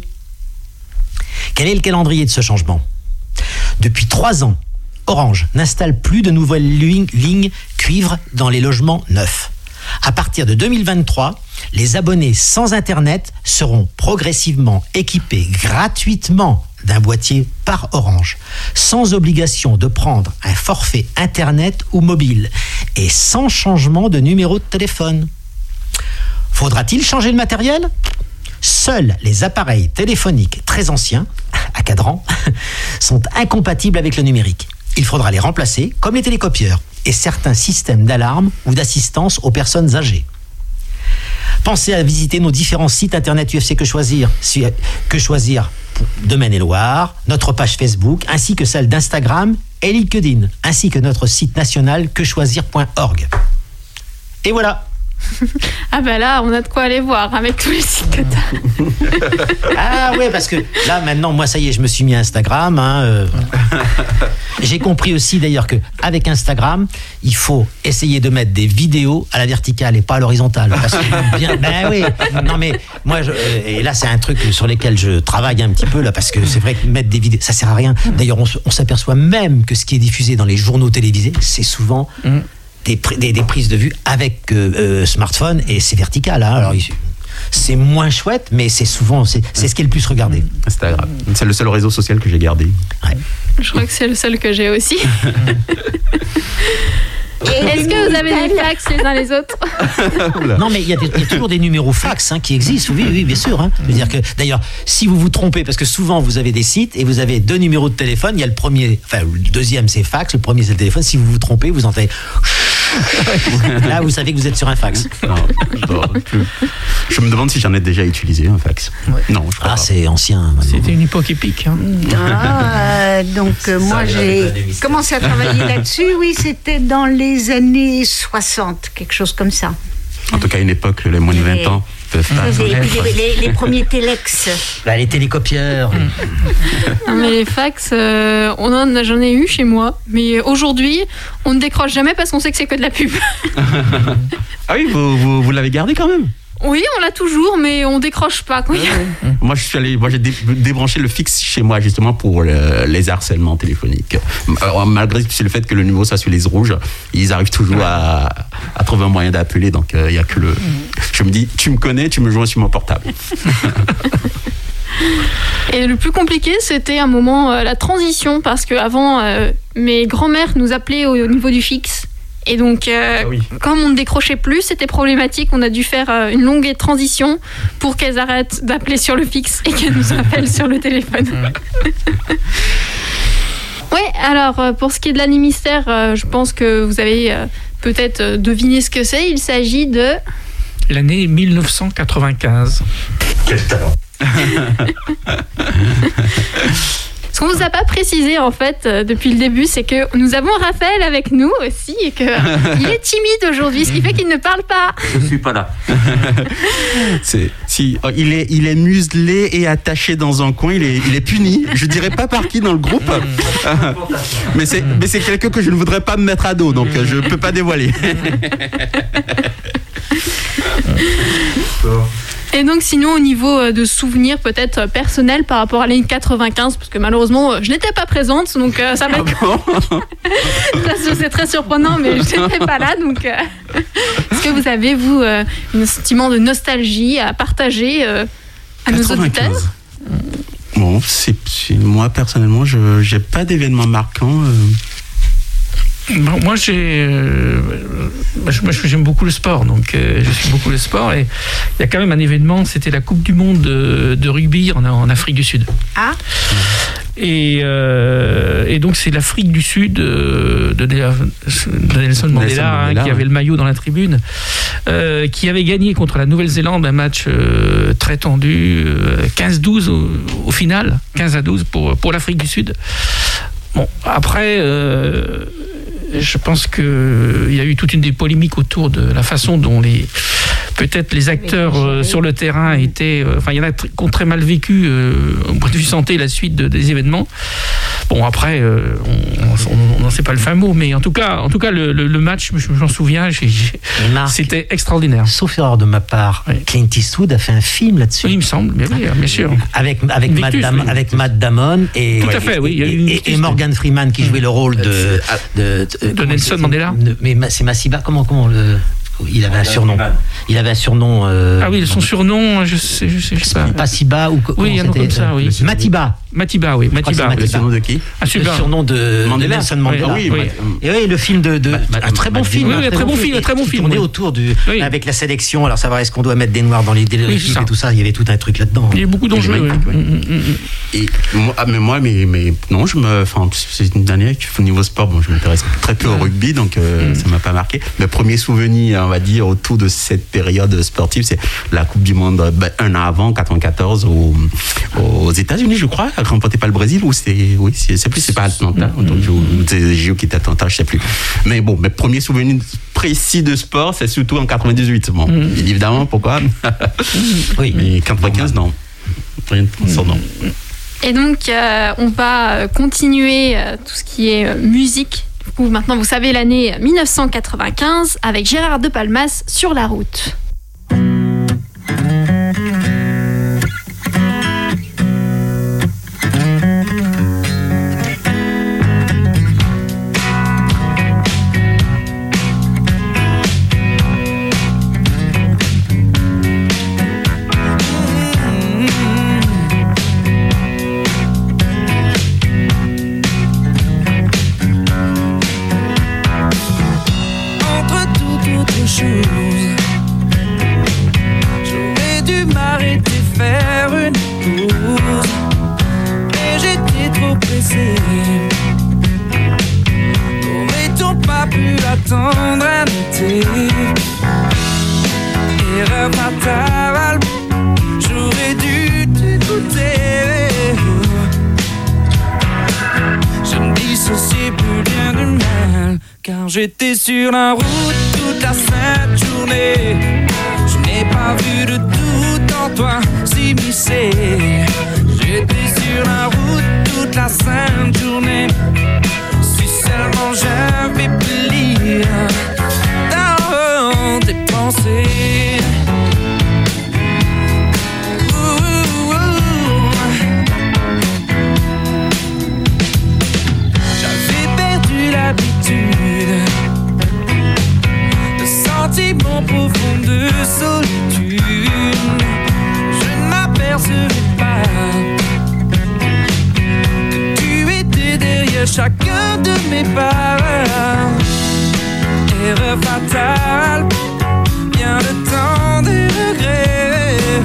Quel est le calendrier de ce changement ? Depuis 3 ans, Orange n'installe plus de nouvelles lignes cuivre dans les logements neufs. À partir de 2023, les abonnés sans Internet seront progressivement équipés gratuitement d'un boîtier par Orange, sans obligation de prendre un forfait Internet ou mobile et sans changement de numéro de téléphone. Faudra-t-il changer le matériel ? Seuls les appareils téléphoniques très anciens, à cadran, sont incompatibles avec le numérique. Il faudra les remplacer, comme les télécopieurs et certains systèmes d'alarme ou d'assistance aux personnes âgées. Pensez à visiter nos différents sites internet UFC Que Choisir de Maine-et-Loire, notre page Facebook, ainsi que celle d'Instagram et LinkedIn, ainsi que notre site national quechoisir.org. Et voilà. Ah ben là, on a de quoi aller voir avec tous les sites que t'as. Ah ouais, parce que là maintenant, moi ça y est, je me suis mis à Instagram. J'ai compris aussi d'ailleurs qu'avec Instagram, il faut essayer de mettre des vidéos à la verticale et pas à l'horizontale. Parce que ben oui. Non mais moi, et là c'est un truc sur lequel je travaille un petit peu là, parce que c'est vrai que mettre des vidéos, ça sert à rien. D'ailleurs, on s'aperçoit même que ce qui est diffusé dans les journaux télévisés, c'est souvent des prises de vue avec smartphone et c'est vertical. Hein. Alors, c'est moins chouette, mais c'est souvent c'est ce qui est le plus regardé. Instagram. C'est le seul réseau social que j'ai gardé. Ouais. Je crois que c'est le seul que j'ai aussi. Est-ce que vous avez des fax les uns les autres ? Non, mais il y a toujours des numéros fax qui existent. Oui, bien sûr. Hein. Je veux dire que, d'ailleurs, si vous vous trompez, parce que souvent vous avez des sites et vous avez 2 numéros de téléphone, il y a le premier, enfin le deuxième c'est fax, le premier c'est le téléphone. Si vous vous trompez, vous entendez. Là, vous savez que vous êtes sur un fax. Non, je me demande si j'en ai déjà utilisé un fax. Ouais. Non, je crois pas. C'est ancien. Maintenant. C'était une époque épique. Hein. Moi, j'ai commencé à travailler là-dessus. Oui, c'était dans les années 60, quelque chose comme ça. En tout cas, une époque, les moins de 20 ans. Les premiers téléx. Les télécopieurs. Non, mais les fax, j'en ai eu chez moi. Mais aujourd'hui, on ne décroche jamais parce qu'on sait que c'est que de la pub. Ah oui, vous l'avez gardé quand même ? Oui, on l'a toujours, mais on décroche pas. Quoi. Moi, j'ai débranché le fixe chez moi justement pour les harcèlements téléphoniques. Alors, malgré le fait que le numéro soit sur les rouges, ils arrivent toujours à trouver un moyen d'appeler. Donc, il y a que le. Je me dis, tu me connais, tu me joins sur mon portable. Et le plus compliqué, c'était un moment la transition, parce qu'avant, mes grands-mères nous appelaient au niveau du fixe. Et donc, comme on ne décrochait plus, c'était problématique. On a dû faire une longue transition pour qu'elles arrêtent d'appeler sur le fixe et qu'elles nous appellent sur le téléphone. Ouais, alors pour ce qui est de l'année mystère, je pense que vous avez peut-être deviné ce que c'est. Il s'agit de... L'année 1995. Quel talent. Ce qu'on vous a pas précisé en fait depuis le début, c'est que nous avons Raphaël avec nous aussi et que il est timide aujourd'hui, ce qui fait qu'il ne parle pas. Je suis pas là. Il est muselé et attaché dans un coin. Il est puni. Je dirais pas par qui dans le groupe, mais c'est quelqu'un que je ne voudrais pas me mettre à dos, donc je peux pas dévoiler. Et donc sinon au niveau de souvenirs peut-être personnels par rapport à l'année 95, parce que malheureusement je n'étais pas présente, donc ça va être... c'est très surprenant, mais je n'étais pas là, donc est-ce que vous avez vous un sentiment de nostalgie à partager à nos auditeurs? Bon, moi personnellement je n'ai pas d'événement marquant. Moi, j'aime beaucoup le sport, donc je suis beaucoup le sport. Et il y a quand même un événement, c'était la Coupe du Monde de rugby en Afrique du Sud. Ah. Et donc c'est l'Afrique du Sud de Nelson Mandela, qui avait le maillot dans la tribune, qui avait gagné contre la Nouvelle-Zélande un match très tendu, 15-12 au final, 15-12 pour l'Afrique du Sud. Bon, après, je pense qu'il y a eu toute une des polémiques autour de la façon dont peut-être les acteurs sur le terrain étaient... il y en a qui ont très mal vécu au point de vue santé la suite des événements. Bon, après, on n'en sait pas le fin mot, mais en tout cas le match, j'en souviens, c'était extraordinaire. Sauf erreur de ma part, Clint Eastwood a fait un film là-dessus. Oui, il me semble, mais oui, bien sûr. Avec Matt Damon et, tout à fait, et Morgan Freeman qui jouait le rôle de Nelson Mandela. Mais c'est Masiba, comment il avait un surnom. Il avait un surnom. Ah oui, son surnom, je sais pas. Masiba ou oui, il y a un nom comme ça, oui. Matiba, oui. Matiba. Le surnom de qui? Le surnom de Nelson Mandela. Oui. Et oui, le film un très bon film. Oui, un très bon film. On est autour avec la sélection. Alors savoir est-ce qu'on doit mettre des noirs dans les l'équipe et tout ça. Il y avait tout un truc là-dedans. Il y a beaucoup d'enjeux. Et moi, non, c'est une année au niveau sport. Bon, je m'intéresse très peu au rugby, donc ça m'a pas marqué. Mes premiers souvenirs, on va dire, autour de cette période sportive, c'est la Coupe du Monde un an avant, 94, aux États-Unis, je crois, remporté par le Brésil, ou c'est pas Atlanta, donc c'est les JO qui étaient Atlanta, je sais plus. Mais bon, mes premiers souvenirs précis de sport, c'est surtout en 98. Bon, évidemment, pourquoi? Oui. Mais 95, non. Rien de transcendant. Et donc, on va continuer tout ce qui est musique. Du coup, maintenant, vous savez l'année 1995 avec Gérard de Palmas, Sur la route. J'aurais dû m'arrêter, faire une pause, mais j'étais trop pressé. N'aurait-on pas pu attendre un été? Erreur fatale, j'aurais dû t'écouter. Je me dissociais plus bien du mal, car j'étais sur la route toute la sainte journée. Je n'ai pas vu de doute en toi s'immiscer. J'étais sur la route toute la sainte journée. Si seulement j'avais pu lire dans tes pensées. J'avais perdu l'habitude de sentiments profonds de solitude. Je ne m'apercevais pas que tu étais derrière chacun de mes pas. l'erreur fatale, bien le temps des regrets.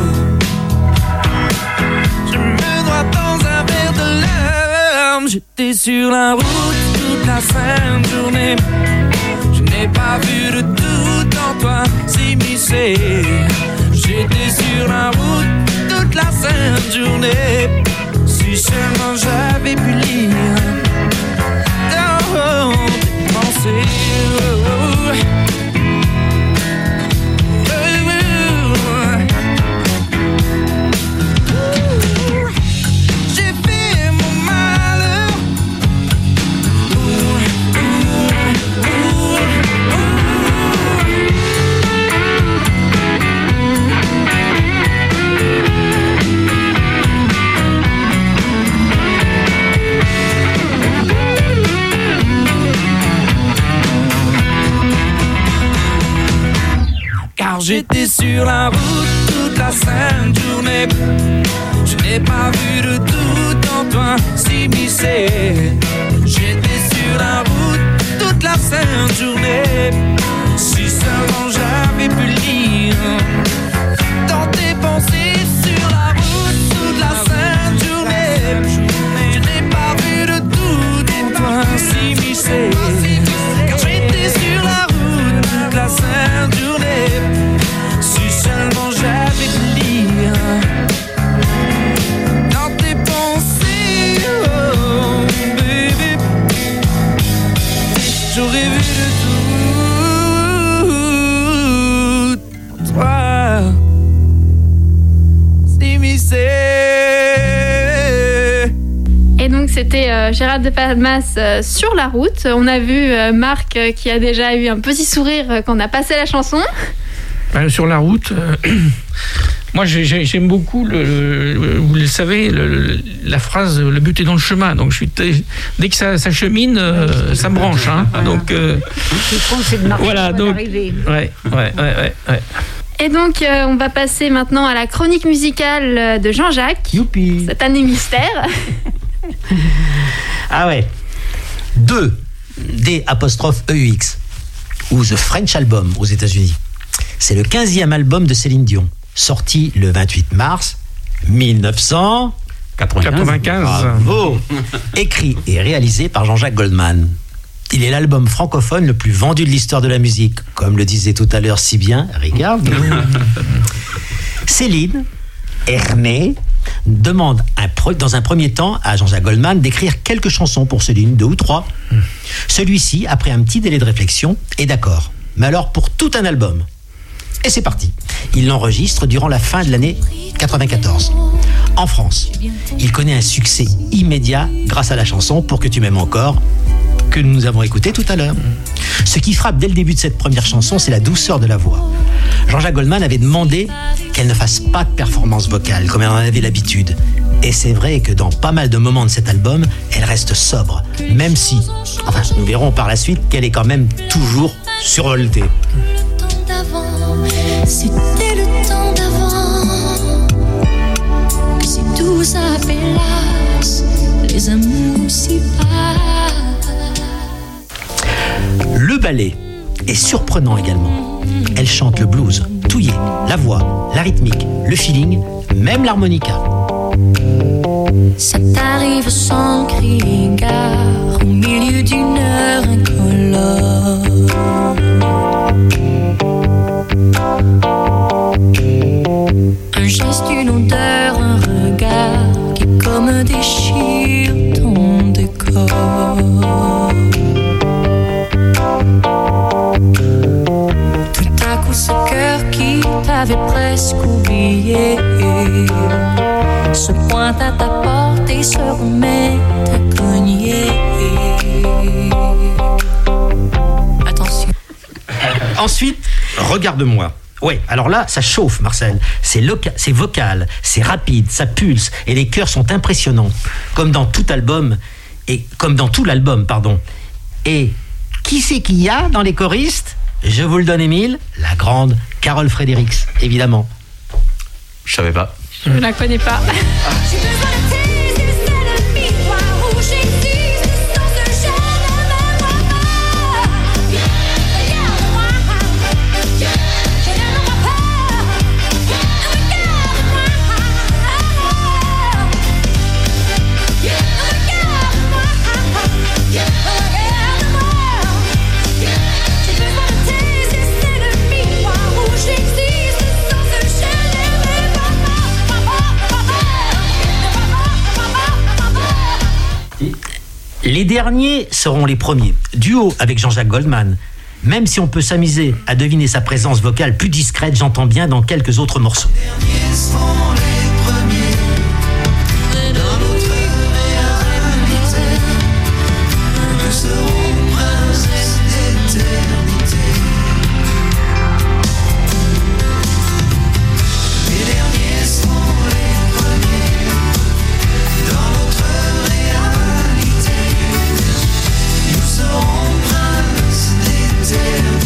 Je me noie dans un verre de larmes. J'étais sur la route toute la sainte journée. Je n'ai pas vu le doute en toi s'immiscer. J'étais sur la route toute la sainte journée. Si seulement j'avais pu lire dans tes pensées. J'ai fait mon malheur. Car j'étais sur la route toute la sainte journée. Je n'ai pas vu le doute en toi s'immiscer. J'étais sur la route toute la sainte journée. Si seulement j'avais pu lire dans tes pensées. Sur la route toute la sainte journée. Je n'ai pas vu le doute en toi s'immiscer. Car j'étais sur la route toute la sainte journée. Si seulement j'avais pu lire dans tes pensées, oh baby, j'aurais vu le tout, toi, s'immiscer. Et donc c'était Gérald de Palmas sur la route. On a vu Marc qui a déjà eu un petit sourire quand on a passé la chanson. Sur la route, moi j'aime beaucoup, vous le savez, la phrase « le but est dans le chemin ». Donc dès que ça chemine, ça me branche. Hein. Donc, c'est de marcher, voilà, donc, ouais. Et donc, on va passer maintenant à la chronique musicale de Jean-Jacques. Youpi. Cette année mystère. Ah ouais. 2 D''EUX ou The French Album aux États-Unis. C'est le 15e album de Céline Dion, sorti le 28 mars 1995. Bravo. Écrit et réalisé par Jean-Jacques Goldman. Il est l'album francophone le plus vendu de l'histoire de la musique, comme le disait tout à l'heure si bien, regarde. Céline Ernée demande dans un premier temps à Jean-Jacques Goldman d'écrire quelques chansons pour Céline, 2 ou 3. Celui-ci, après un petit délai de réflexion, est d'accord. Mais alors pour tout un album. Et c'est parti. Il l'enregistre durant la fin de l'année 94. En France, il connaît un succès immédiat grâce à la chanson « Pour que tu m'aimes encore » que nous avons écoutée tout à l'heure. Ce qui frappe dès le début de cette première chanson, c'est la douceur de la voix. Jean-Jacques Goldman avait demandé qu'elle ne fasse pas de performance vocale, comme elle en avait l'habitude. Et c'est vrai que dans pas mal de moments de cet album, elle reste sobre, même si, enfin, nous verrons par la suite qu'elle est quand même toujours survoltée. C'était le temps d'avant, que c'est tout ça pélasse, les amours si bas. Le ballet est surprenant également. Elle chante le blues, touillé, la voix, la rythmique, le feeling, même l'harmonica. Ça t'arrive sans crier gare, au milieu d'une heure incolore. Un geste, une odeur, un regard qui comme déchire ton décor. Tout à coup ce cœur qui t'avait presque oublié se pointe à ta porte et se remet à cogner. Attention. Ensuite, regarde-moi. Ouais, alors là, ça chauffe, Marcel. C'est vocal, c'est rapide, ça pulse, et les chœurs sont impressionnants, comme dans tout l'album. Et qui c'est qu'il y a dans les choristes? Je vous le donne, Émile, la grande Carole Fredericks, évidemment. Je savais pas. Je ne la connais pas. Les derniers seront les premiers. Duo avec Jean-Jacques Goldman. Même si on peut s'amuser à deviner sa présence vocale plus discrète, j'entends bien dans quelques autres morceaux. Les derniers seront les premiers. Dans notre réalité, nous serons princes d'éternité. Les derniers seront les premiers. Dans notre réalité, nous serons princes d'éternité.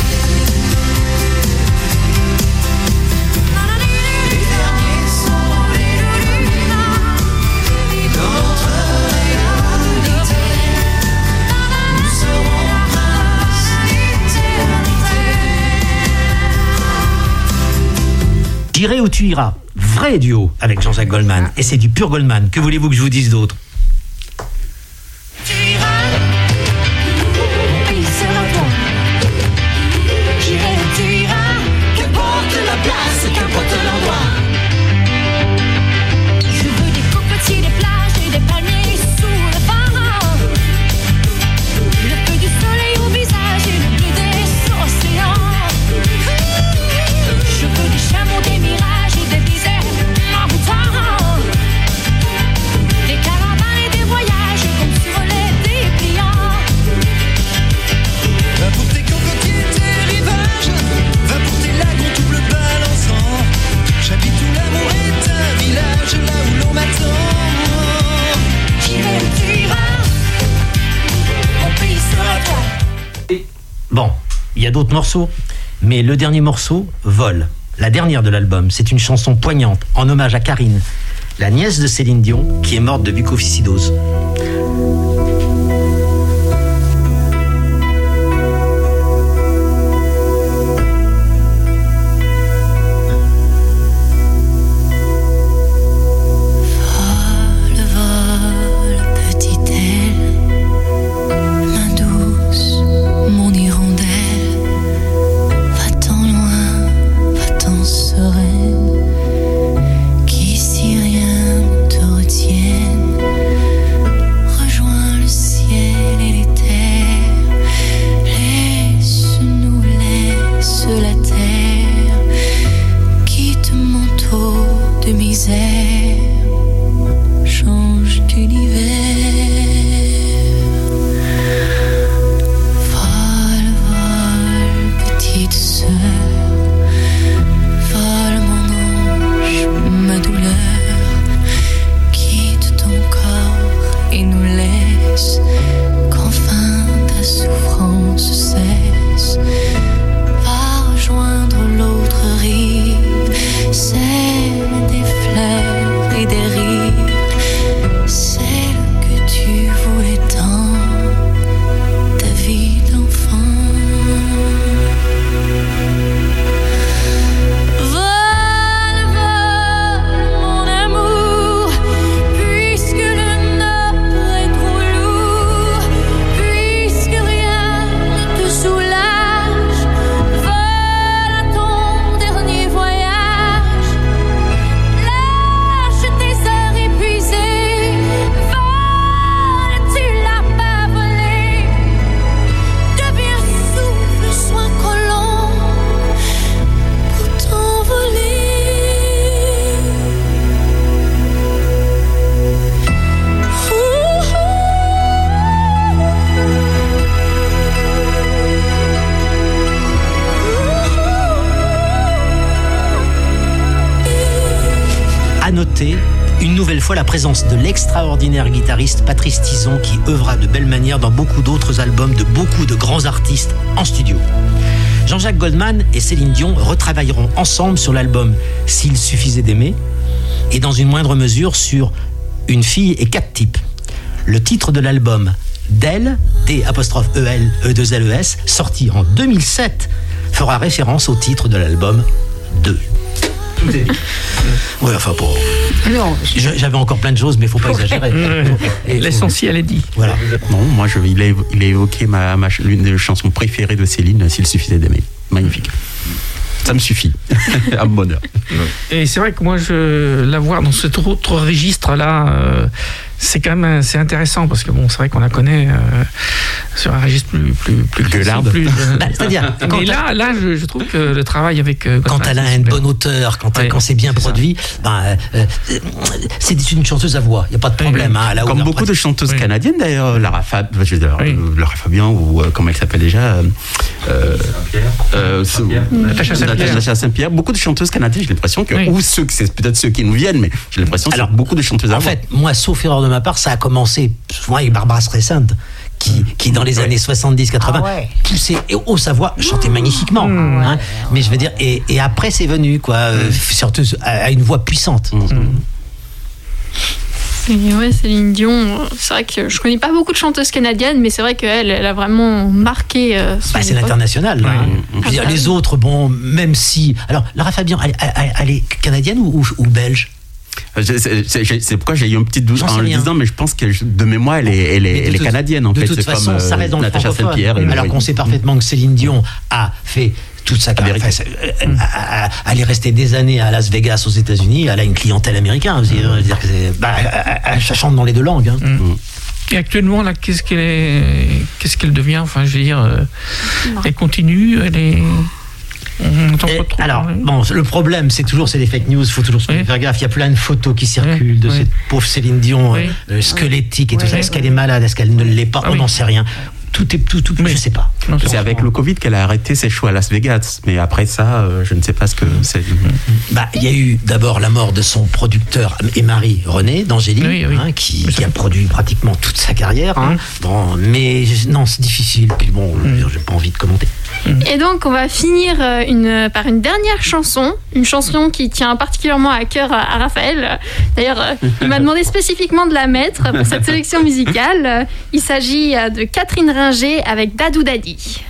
J'irai où tu iras. Vrai duo avec Jean-Jacques Goldman. Et c'est du pur Goldman. Que voulez-vous que je vous dise d'autre? Tu iras, pays sera toi. J'irai où tu iras, qu'importe la place, qu'importe l'endroit. Je veux des cocotiers, des plages et des palmiers sous le phare. Le feu du soleil au visage et le bleu des océans. Je veux des chameaux, des mirages et des déserts marrons. Des caravanes et des voyages comme sur les dépliants. Va pour tes cocotiers, tes rivages. Va pour tes lagons double balançant. J'habite où l'amour est un village, là où l'on m'attend. J'irai où tu iras, mon pays sera toi. Bon, il y a d'autres morceaux. Mais le dernier morceau, Vol. La dernière de l'album. C'est une chanson poignante en hommage à Karine, la nièce de Céline Dion, qui est morte de mucoviscidose. Vol, vol, petite aile, main douce, mon hirondelle. Va-t'en loin, va-t'en sereine, qu'ici rien ne te retienne. Rejoins le ciel et les terres, laisse-nous, laisse la terre, quitte manteau de misère, change d'univers. Vol, vol, petite sœur, vol mon ange, ma douleur, quitte ton corps et nous laisse, qu'enfin ta souffrance cesse. Va rejoindre l'autre rive, celle des fleurs et des rires, celle que tu voulais tant, ta vie d'enfant. Vol, vol, mon amour, puisque le nord est trop lourd, puisque rien ne te soulage. Vol à ton dernier voyage, lâche tes heures épuisées. Vol, tu l'as pas volé, deviens souffle, sois collant pour t'envoler. À noter, une nouvelle fois, la présence de l'extraordinaire guitariste Patrice Tison, qui œuvra de belle manière dans beaucoup d'autres albums de beaucoup de grands artistes en studio. Jean-Jacques Goldman et Céline Dion retravailleront ensemble sur l'album S'il suffisait d'aimer, et dans une moindre mesure sur Une fille et 4 types. Le titre de l'album, D'elle, D''E-L, E2LES, sorti en 2007, fera référence au titre de l'album 2. Oui, enfin, pour... Non, J'avais encore plein de choses, mais il ne faut pas exagérer. L'essentiel est dit. Voilà. Non, moi, il a évoqué l'une des chansons préférées de Céline, S'il suffisait d'aimer. Magnifique. Ça me suffit. Un bonheur. Et c'est vrai que moi, la voir dans cet autre registre-là, c'est quand même assez intéressant parce que bon, c'est vrai qu'on la connaît sur un registre plus gueularde. C'est-à-dire, mais là, je trouve que le travail avec quand elle a une bonne auteur, quand c'est bien produit, c'est une chanteuse à voix. Il y a pas de problème. Hein, comme beaucoup de chanteuses canadiennes d'ailleurs, Lara Fabian ou comment elle s'appelle déjà, Natacha Saint-Pierre. Beaucoup de chanteuses canadiennes, j'ai l'impression que ou c'est peut-être ceux qui nous viennent, mais j'ai l'impression que c'est beaucoup de chanteuses à voix. En fait, moi, sauf erreur de ma part, ça a commencé souvent avec Barbara Streisand, qui dans les années 70-80 poussait haut sa voix, chantait magnifiquement. Hein, mais je veux dire, et après c'est venu, quoi, surtout à une voix puissante. Et Céline Dion, c'est vrai que je connais pas beaucoup de chanteuses canadiennes, mais c'est vrai qu'elle a vraiment marqué. C'est l'international. Hein. Je veux dire, les autres, bon, même si. Alors, Lara Fabian, elle est canadienne ou belge? C'est pourquoi j'ai eu un petit doute en le disant, mais je pense que de mémoire, elle est canadienne en fait. De toute façon, ça reste dans le francophone. Alors qu'on sait parfaitement que Céline Dion a fait toute sa carrière. Elle est restée des années à Las Vegas aux États-Unis. Elle a une clientèle américaine. Elle chante dans les deux langues. Hein. Et actuellement, là, qu'est-ce qu'elle devient? Enfin, je veux dire, elle continue, elle est. Alors, bon, le problème, c'est les fake news. Il faut toujours faire gaffe. Il y a plein de photos qui circulent de cette pauvre Céline Dion squelettique et tout ça. Est-ce qu'elle est malade? Est-ce qu'elle ne l'est pas? On n'en sait rien. Tout, je sais pas. C'est avec le Covid qu'elle a arrêté ses shows à Las Vegas. Mais après ça, je ne sais pas ce que c'est. Il y a eu d'abord la mort de son producteur et mari René d'Angély, qui a produit pratiquement toute sa carrière. Bon, mais non, c'est difficile. Puis bon, j'ai pas envie de commenter. Et donc, on va finir par une dernière chanson, une chanson qui tient particulièrement à cœur à Raphaël. D'ailleurs, il m'a demandé spécifiquement de la mettre pour cette sélection musicale. Il s'agit de Catherine Ringer avec Dadou Dadi.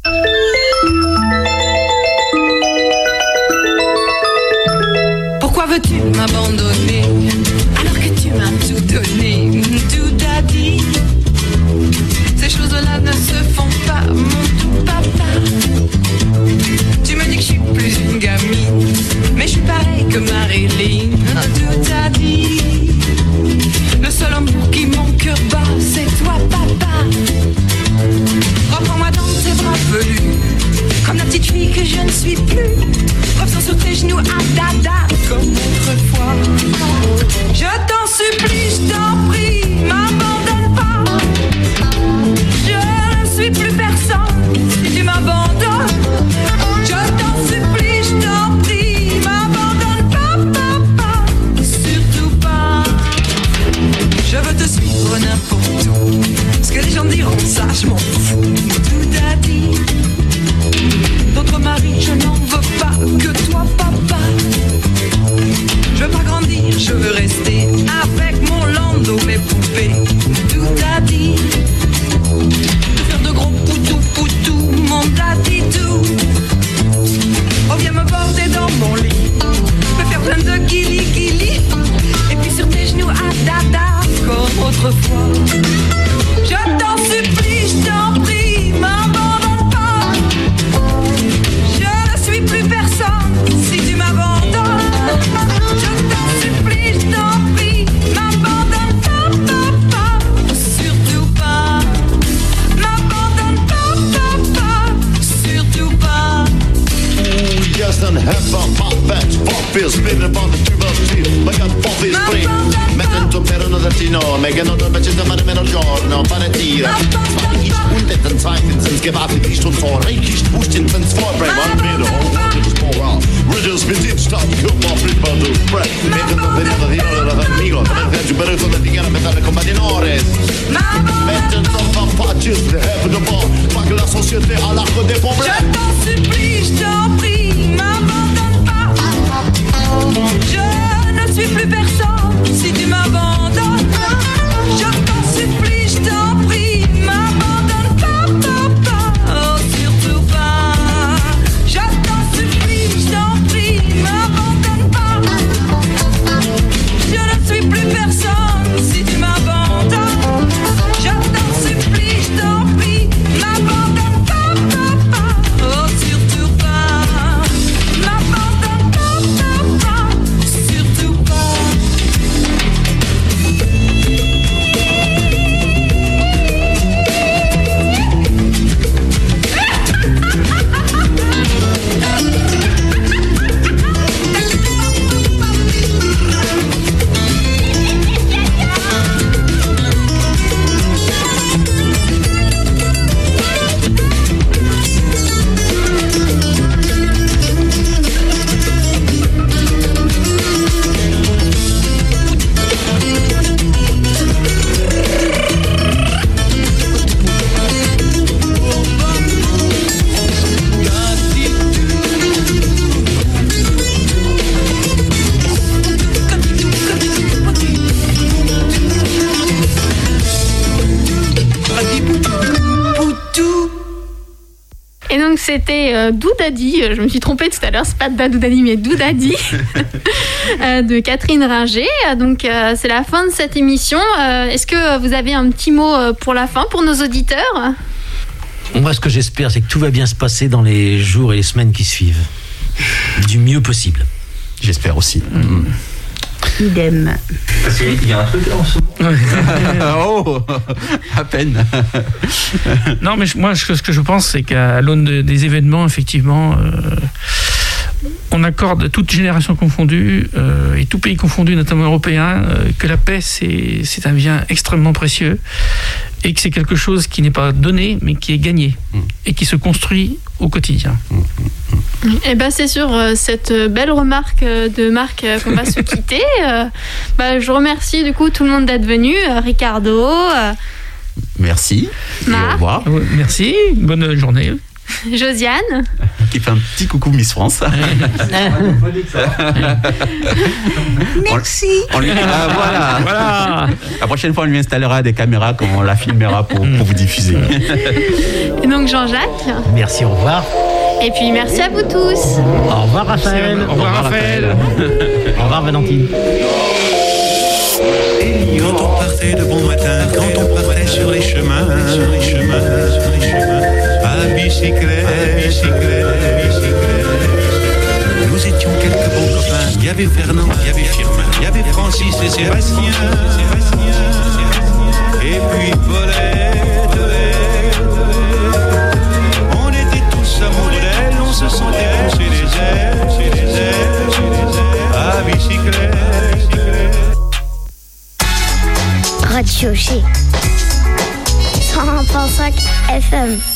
Pourquoi veux-tu m'abandonner alors que tu m'as tout donné, tout Dadi? Ces choses-là ne se font pas, mon tout papa. Tu me dis que je suis plus une gamine, mais je suis pareil que Marilyn, tout a dit. Le seul homme pour qui mon cœur bat, c'est toi, papa. Reprends-moi dans tes bras velus, comme la petite fille que je ne suis plus. Reviens sur tes genoux à dada, comme autrefois. Je t'en supplie, je t'en prie, m'abandonne pas. Je ne suis plus personne si tu m'abandonnes. Je t'en supplie, je t'en prie, m'abandonne pas, papa, surtout pas. Je veux te suivre n'importe où, ce que les gens diront, ça je m'en fous. Tout a dit, d'autres maris je n'en veux pas que toi, papa. Je veux pas grandir, je veux rester avec mon landau, mes poupées. Tout a dit, faire de gros poutou, mon daddy tout. Oh, viens me border dans mon lit, me faire plein de guili, et puis sur tes genoux à dada, comme autrefois. Je t'en supplie, je t'en prie, m'abandonne pas. Je ne suis plus personne si tu m'abandonnes. Je t'en supplie, je t'en prie, m'abandonne pas, papa, surtout pas. M'abandonne pas, papa, surtout pas. Just en heppa, pappet, poppis, spinner på the tubertil. Lägga poppis spring, metten som per under latino, megan under betches the man med giorno, panettira. Ich undet den Zeichen sind gewartet, ich und vor, ich pustin ins Vorbreak, man bitte, oh, das Moral. Riddles mit stop, come off, flipper, do spread. Metten the veneno di ora amigo, per esempio, per eso di gara mettere combattinores. Metten som pappatches, the heaven of all, pas que la société à l'arc des problèmes. Je t'en supplie, je t'en prie, m'abandonne pas. Je ne suis plus personne si tu m'abandonnes. Je t'en supplie, je t'en prie, m'abandonne pas, papa, oh surtout pas. Je t'en supplie, je t'en prie, m'abandonne pas. Je ne suis plus personne si tu m'abandonnes. Je t'en supplie, je t'en prie, m'abandonne pas, papa. donc c'était Doudadi, je me suis trompée tout à l'heure, c'est pas Doudadi mais Doudadi de Catherine Ringer. Donc c'est la fin de cette émission. Est-ce que vous avez un petit mot pour la fin, pour nos auditeurs ? Moi, ce que j'espère, c'est que tout va bien se passer dans les jours et les semaines qui suivent. Du mieux possible. J'espère aussi. Idem. Parce qu'il y a un truc là en ce moment. Oh, à peine. Non, mais moi, ce que je pense, c'est qu'à l'aune des événements, effectivement, on accorde, toutes générations confondues, et tout pays confondu, notamment européen, que la paix, c'est un bien extrêmement précieux, et que c'est quelque chose qui n'est pas donné, mais qui est gagné, et qui se construit au quotidien. Et ben c'est sur cette belle remarque de Marc qu'on va se quitter. Je remercie du coup tout le monde d'être venu. Ricardo. Merci. Marc. Et au revoir. Merci. Bonne journée. Josiane. Qui fait un petit coucou Miss France. Merci. Voilà. La prochaine fois, on lui installera des caméras quand on la filmera pour vous diffuser. Et donc Jean-Jacques. Merci, au revoir. Et puis merci à vous tous. Au revoir Raphaël. Au revoir Raphaël. Au revoir Valentine. Quand on partait de bon matin, quand on partait sur les chemins, à bicyclette, nous étions quelques bons copains. Il y avait Fernand, il y avait Firmin, il y avait Francis et Sébastien, et puis Paulette. On était tous amoureux d'elle, on se sentait pousser des ailes, à bicyclette. Radio G 101.5 FM.